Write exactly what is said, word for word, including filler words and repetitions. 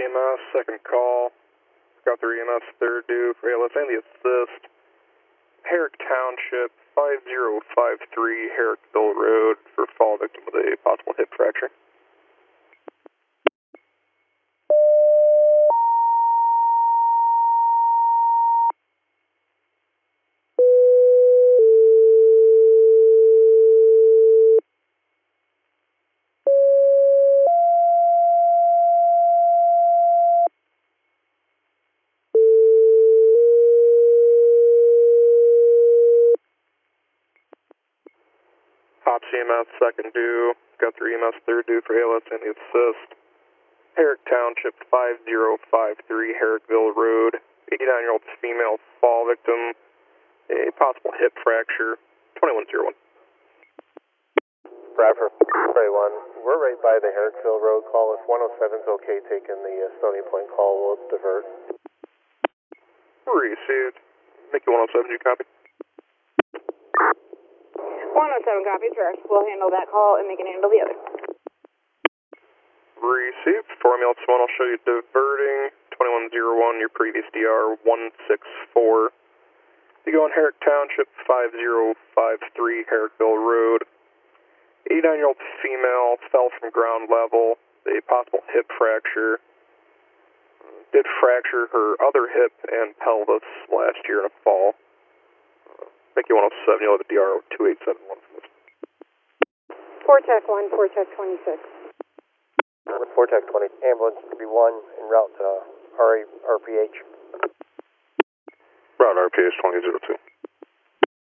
M S, second call. Got three E M S, third due for A L S and the assist. Herrick Township, five zero five three Herrickville Road for fall victim with a possible hip fracture. Hop C M S, second due. Got three E M S, third due for A L S and the assist. Herrick Township, five zero five three Herrickville Road. eighty-nine-year-old female fall victim, a possible hip fracture. twenty-one oh one. Bradford, thirty-one. We're right by the Herrickville Road call. If one oh seven's okay taking the uh, Stony Point call, we'll divert. Received. Mickey one oh seven, you copy? one oh seven copies, Rex. We'll handle that call and they can handle the other. Received. Formula one, I'll show you diverting. twenty-one oh one, your previous D R one six four. You go on Herrick Township, five zero five three Herrickville Road. eighty-nine-year-old female fell from ground level, a possible hip fracture. Did fracture her other hip and pelvis last year in a fall. Mickey one oh seven, you'll have a D R two eight seven one from this. four tech one, four tech twenty-six. four tech twenty, ambulance could be one en route to R P H. Route R P H twenty oh two.